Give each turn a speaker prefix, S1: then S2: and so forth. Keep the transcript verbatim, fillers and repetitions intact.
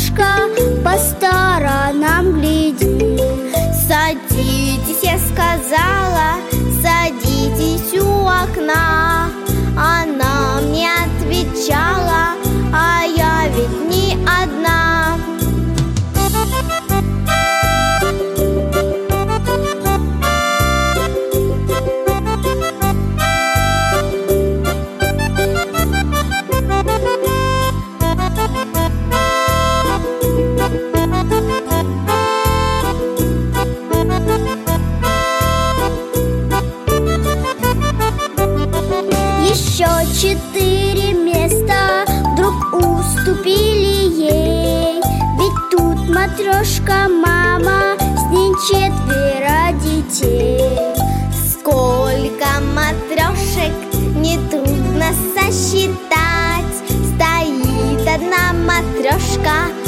S1: матрешка по сторонам глядит. Садитесь, я сказала, садитесь у окна. Она мне отвечала, а я ведь не одна. Еще четыре места вдруг уступили ей. Ведь тут матрешка мама, с ней четверо детей. Сколько матрешек нетрудно сосчитать. Стоит одна матрешка